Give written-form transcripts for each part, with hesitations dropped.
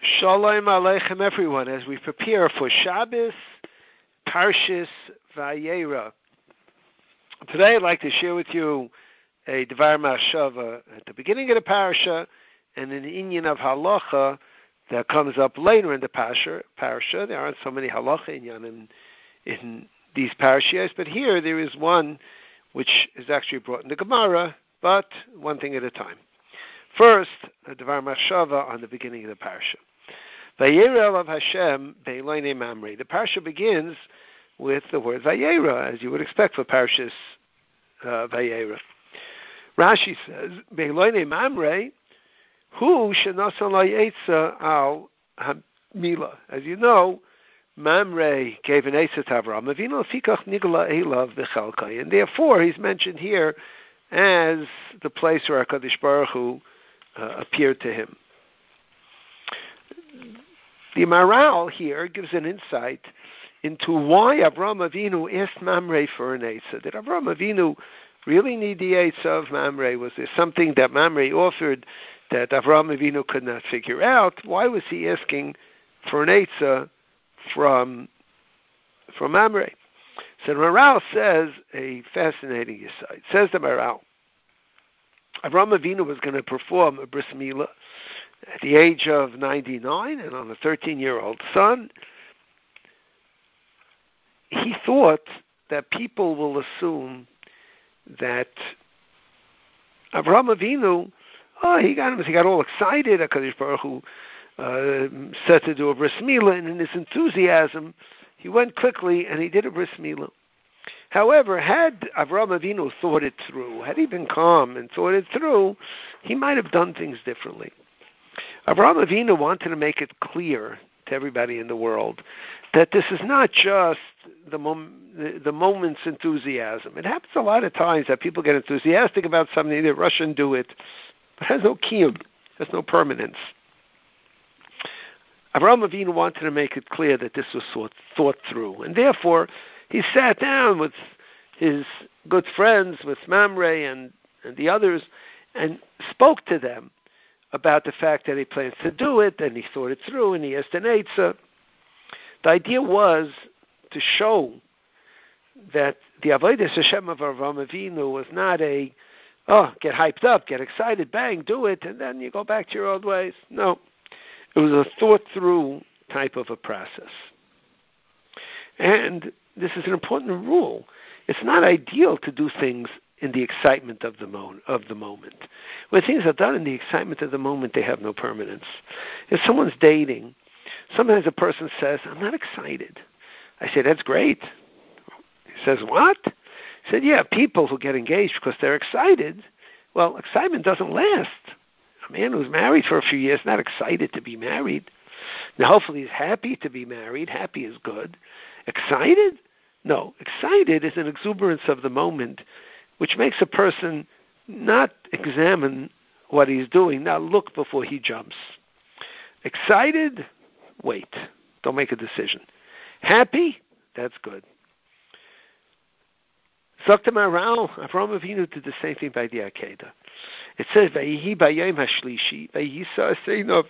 Shalom Aleichem, everyone, as we prepare for Shabbos, Parshas Vayera. Today I'd like to share with you a Devar Machshava at the beginning of the Parsha and an inyan of Halacha that comes up later in the Parsha. There aren't so many Halacha inyanim in these Parshas, but here there is one which is actually brought in the Gemara, but one thing at a time. First, a Devar Machshava on the beginning of the Parsha. Vayera of Hashem be'eloinei Mamre. The Parsha begins with the word Vayera, as you would expect for Parshas Vayera. Rashi says, be'eloinei Mamre, hu shenasan la'yetza al hamila. As you know, Mamre gave an Eitzah to Avraham Avinu, fikach nigla elav b'chalkai, and therefore he's mentioned here as the place where HaKadosh Baruch Hu appeared to him. The Maharal here gives an insight into why Avraham Avinu asked Mamre for an Eitzah. Did Avraham Avinu really need the Eitzah of Mamre? Was there something that Mamre offered that Avraham Avinu could not figure out? Why was he asking for an Eitzah from Mamre? So the Maharal says a fascinating insight. Says the Maharal, Avraham Avinu was going to perform a bris milah at the age of 99 and on a 13-year-old son. He thought that people will assume that Avraham Avinu, he got all excited. HaKadosh Baruch Hu said to do a bris milah, and in his enthusiasm, he went quickly and he did a bris milah. However, had Avraham Avinu thought it through, had he been calm and thought it through, he might have done things differently. Avraham Avinu wanted to make it clear to everybody in the world that this is not just the moment's enthusiasm. It happens a lot of times that people get enthusiastic about something, they rush and do it, but it has no kiyum, has no permanence. Avraham Avinu wanted to make it clear that this was thought through, and therefore he sat down with his good friends, with Mamre and the others, and spoke to them about the fact that he plans to do it, and he thought it through, and he asked an Eitzah. The idea was to show that the Avodas Hashem of Avraham Avinu was not a, get hyped up, get excited, bang, do it, and then you go back to your old ways. No. It was a thought-through type of a process. And this is an important rule. It's not ideal to do things in the excitement of the moment. When things are done in the excitement of the moment, they have no permanence. If someone's dating, sometimes a person says, I'm not excited. I say, that's great. He says, what? He said, yeah, people who get engaged because they're excited, well, excitement doesn't last. A man who's married for a few years is not excited to be married. Now, hopefully he's happy to be married. Happy is good. Excited? No. Excited is an exuberance of the moment, which makes a person not examine what he's doing, not look before he jumps. Excited? Wait. Don't make a decision. Happy? That's good. Zakta Maharal, Avraham Avinu did the same thing by the Akedah. It says, Vayihi bayom hashlishi, vayisa aseinov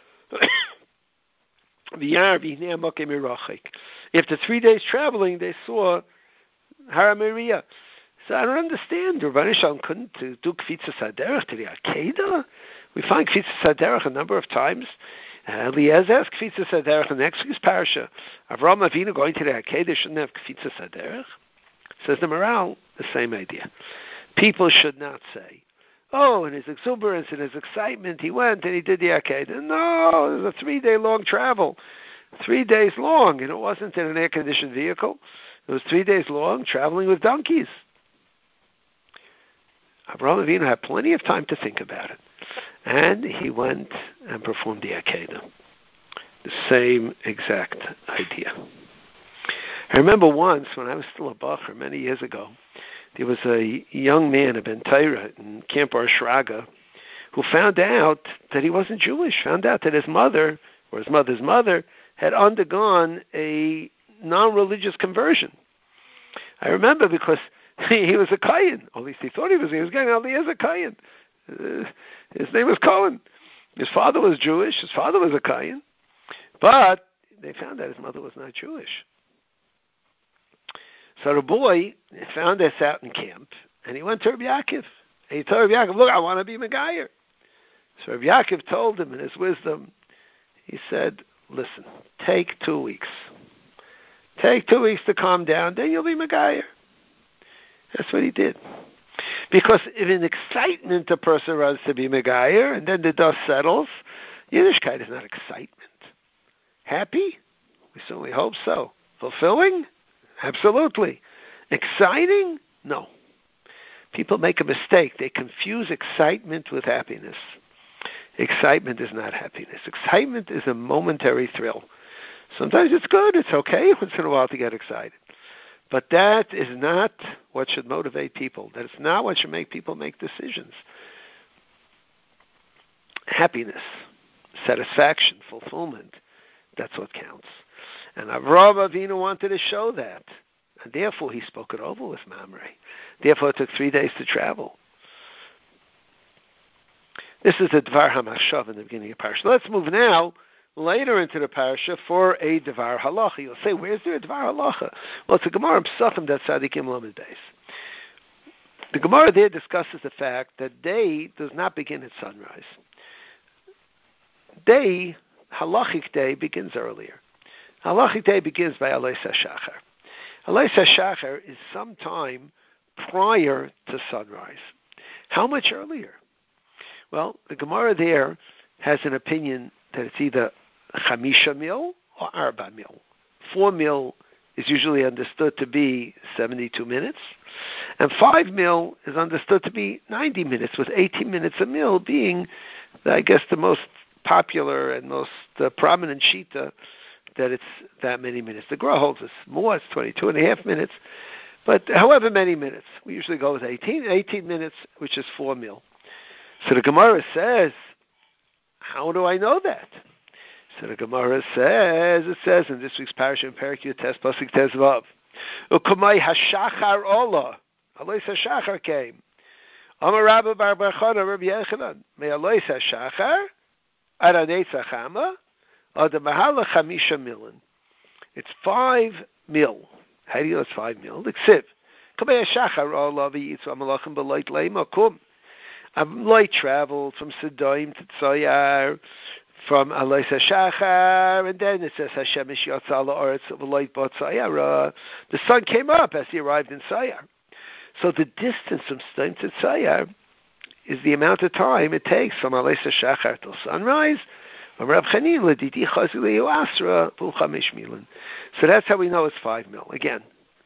v'yar v'hinei amokem mirachik. After 3 days traveling, they saw Har Moriah. So I don't understand. Rabban Shalom couldn't do Kfitzas HaDerech to the Akedah? We find Kfitzas HaDerech a number of times. Eliezer has Kfitzas HaDerech in the next week's parasha. Avraham Avinu going to the Akedah shouldn't have Kfitzas HaDerech? Says the Maharal, the same idea. People should not say, in his exuberance, in his excitement, he went and he did the Akedah. No, it was a 3-day long travel. 3 days long, and it wasn't in an air-conditioned vehicle. It was 3 days long, traveling with donkeys. Avraham Avinu had plenty of time to think about it. And he went and performed the Akedah. The same exact idea. I remember once, when I was still a bacher many years ago, there was a young man, a Ben Torah, in Camp Ar Shraga, who found out that he wasn't Jewish, found out that his mother, or his mother's mother, had undergone a non-religious conversion. I remember because he was a Kohen, or at least he thought he was getting out. He is a Kohen. His name was Cohen. His father was Jewish. His father was a Kayan. But they found out his mother was not Jewish. So the boy found this out in camp, and he went to Rabbi Yaakov. And he told Rabbi Yaakov, look, I want to be Megayer. So Rabbi Yaakov told him in his wisdom, he said, listen, take 2 weeks. Take 2 weeks to calm down, then you'll be Megayer. That's what he did. Because if in excitement a person runs to be Megayer, and then the dust settles, Yiddishkeit is not excitement. Happy? We certainly hope so. Fulfilling? Absolutely. Exciting? No. People make a mistake. They confuse excitement with happiness. Excitement is not happiness. Excitement is a momentary thrill. Sometimes it's good. It's okay once in a while to get excited. But that is not what should motivate people. That is not what should make people make decisions. Happiness, satisfaction, fulfillment, that's what counts. And Avraham Avinu wanted to show that. And therefore he spoke it over with Mamre. Therefore it took 3 days to travel. This is the Dvar HaMachshav in the beginning of Parsha. Let's move now later into the Parsha for a Dvar Halacha. You'll say, where's there a Dvar Halacha? Well, it's a Gemara in Pesachim that's Tzadikim Lamed Beis. The Gemara there discusses the fact that day does not begin at sunrise. Day, halachic day, begins earlier. Halachic day begins by Alois HaShachar. Alois HaShachar is sometime prior to sunrise. How much earlier? Well, the Gemara there has an opinion that it's either Chamisha mil or Arba mil. 4 mil is usually understood to be 72 minutes, and 5 mil is understood to be 90 minutes, with 18 minutes a mil being, I guess, the most popular and most prominent shita that it's that many minutes. The Gra holds us more, it's 22 and a half minutes, but however many minutes. We usually go with 18 minutes, which is 4 mil. So the Gemara says, how do I know that? So the Gemara says, it says in this week's parasha in Perek Yutes Pasuk Tezvav, Ukamai hashachar ola, Alois hashachar came. Amar Rabba bar bar Chana Rabbi Yechanan, me Alois hashachar, aranei tzachama, ad mahala chamisha milan. It's 5 mil. How do you know it's 5 mil? L'ksiv. Kamei hashachar ola v'yitzu amalachim b'loit leima kum. Light traveled from Sodom to Tzayar, from Alois HaShachar, and then it says Hashem ish yatzal ha'aretz v'loit bo Tzayar. The sun came up as he arrived in Tzayar. So the distance from Sodom to Tzayar is the amount of time it takes from Alois HaShachar till sunrise. So that's how we know it's 5 mil. Again,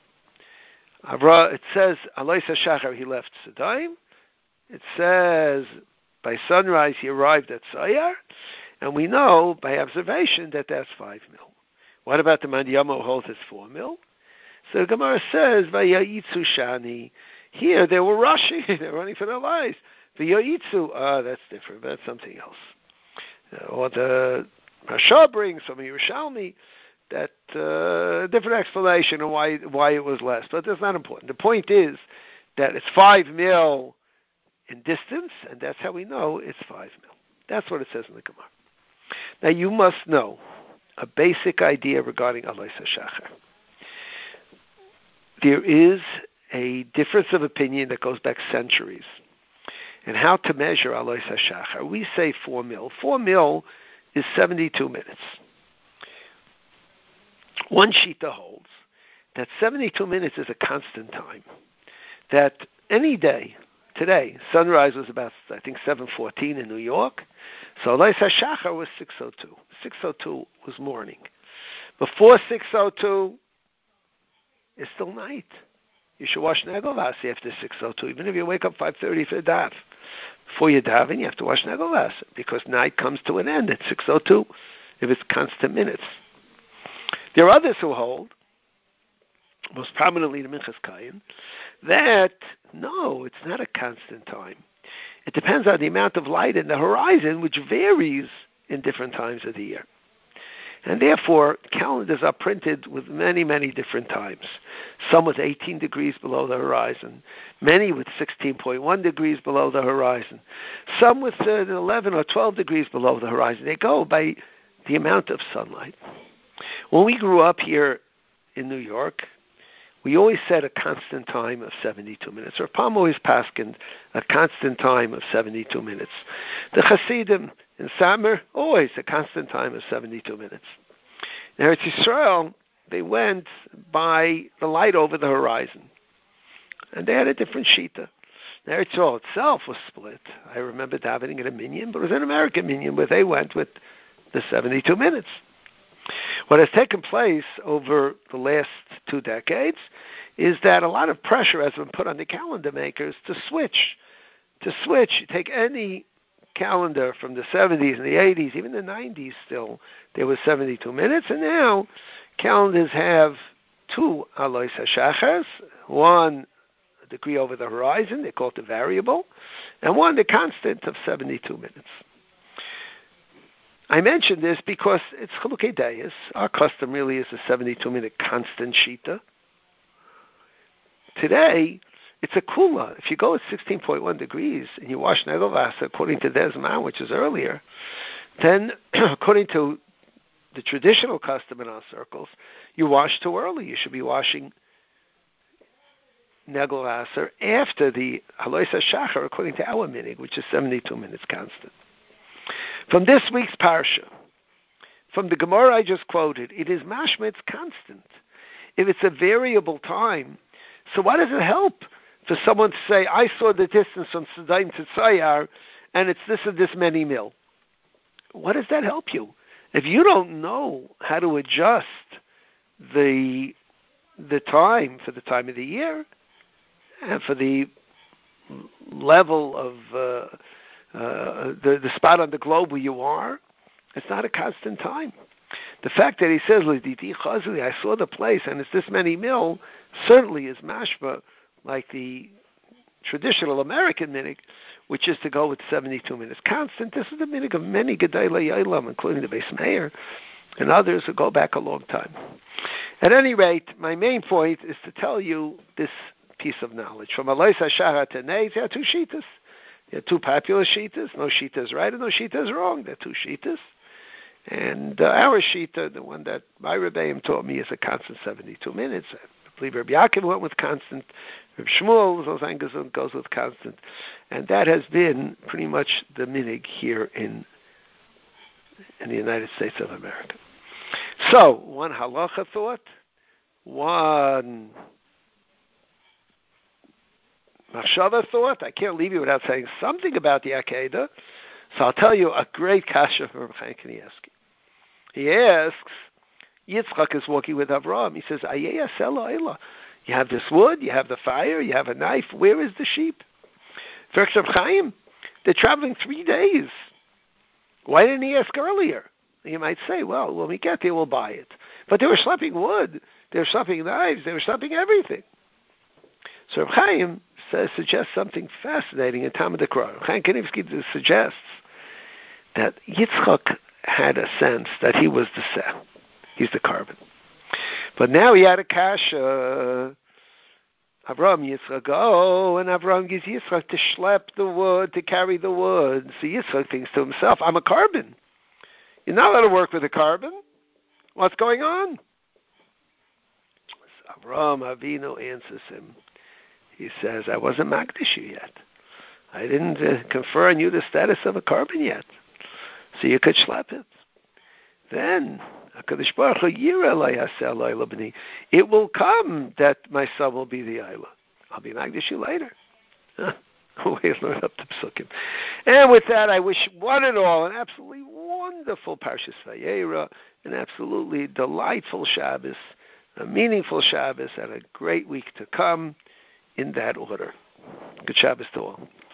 it says Alois HaShachar, he left Sodom. It says by sunrise he arrived at Tzayar, and we know by observation that that's 5 mil. What about the Mandiyama who holds it's 4 mil? So the Gemara says, Vayayitzu Shani. Here they were rushing, they were running for their lives. Vayayitzu, that's different, that's something else. Or the Rasha brings from Yerushalmi, that different explanation of why it was less, but that's not important. The point is that it's 5 mil in distance, and that's how we know it's 5 mil. That's what it says in the Gemara. Now you must know a basic idea regarding Alois HaShachar. There is a difference of opinion that goes back centuries in how to measure Alois HaShachar. We say 4 mil. 4 mil is 72 minutes. One shita holds that 72 minutes is a constant time. That any day, today, sunrise was about, I think, 7:14 in New York. So Alois HaShachar was 6:02. 6:02 was morning. Before 6:02, it's still night. You should wash Negovas after 6:02, even if you wake up 5:30 for daf. Before you daven, you have to wash Negovas, because night comes to an end at 6:02, if it's constant minutes. There are others who hold, most prominently the Minchas Kayin, that no, it's not a constant time. It depends on the amount of light in the horizon, which varies in different times of the year. And therefore, calendars are printed with many, many different times. Some with 18 degrees below the horizon, many with 16.1 degrees below the horizon, some with 11 or 12 degrees below the horizon. They go by the amount of sunlight. When we grew up here in New York, we always set a constant time of 72 minutes. Or Palm always paskined a constant time of 72 minutes. The Hasidim in summer, always a constant time of 72 minutes. In Eretz Yisrael, they went by the light over the horizon. And they had a different shita. Eretz Yisrael itself was split. I remember davening at a minyan, but it was an American minyan where they went with the 72 minutes. What has taken place over the last 2 decades is that a lot of pressure has been put on the calendar makers to switch. Take any calendar from the 70s and the 80s, even the 90s still, there was 72 minutes, and now calendars have 2 alois hashachas, one a degree over the horizon, they call it the variable, and one the constant of 72 minutes. I mention this because it's Chilukei Deis. Our custom really is a 72-minute constant shita. Today, it's a kula. If you go at 16.1 degrees and you wash Negelwasser according to Desman, which is earlier, then according to the traditional custom in our circles, you wash too early. You should be washing Negelwasser after the Halois HaShachar according to our minig, which is 72 minutes constant. From this week's parsha, from the Gemara I just quoted, it is mashma, it's constant. If it's a variable time, so why does it help for someone to say, I saw the distance from Sedaim to Tzayar, and it's this and this many mil? What does that help you? If you don't know how to adjust the time for the time of the year, and for the level of the spot on the globe where you are, it's not a constant time. The fact that he says, I saw the place and it's this many mil, certainly is mashma, like the traditional American minig, which is to go with 72 minutes constant. This is the minig of many Gedolei Yolam, including the Beis Meir and others who go back a long time. At any rate, my main point is to tell you this piece of knowledge. From Alois HaShachar to Neiz, there are 2 shitas. There are 2 popular shitas. No shita is right and no shita is wrong. There are 2 shitas. And our shita, the one that my Rebbeim taught me, is a constant 72 minutes. I believe Rabbi Yaakov went with constant. Rabbi Shmuel goes with constant. And that has been pretty much the minig here in the United States of America. So, one halacha thought, one machshava thought. I can't leave you without saying something about the Akedah. So I'll tell you a great kasha from Chaim Kanievsky. He asks, Yitzchak is walking with Avraham. He says, you have this wood, you have the fire, you have a knife. Where is the sheep? First of Chaim, they're traveling 3 days. Why didn't he ask earlier? You might say, well, when we get there, we'll buy it. But they were schlepping wood, they were schlepping knives, they were schlepping everything. So Chaim suggests something fascinating in Talmud Torah. Chaim Kanievsky suggests that Yitzchak had a sense that he was the seh. He's the carbon. But now he had a kasha. Avraham, Yitzchak, and Avraham gives Yitzchak to schlep the wood, to carry the wood. So Yitzchak thinks to himself, I'm a carbon. You're not allowed to work with a carbon. What's going on? So Avraham Avinu answers him. He says, I wasn't makdish you yet. I didn't confer on you the status of a carbon yet. So you could schlep it. Then, HaKadosh Baruch Hu yireh lo yaseh Eloah b'ni. It will come that my son will be the Eilah. I'll be makdish you later. We learn up the psukim. And with that, I wish one and all an absolutely wonderful Parshas Vayera, an absolutely delightful Shabbos, a meaningful Shabbos, and a great week to come in that order. Good Shabbos to all.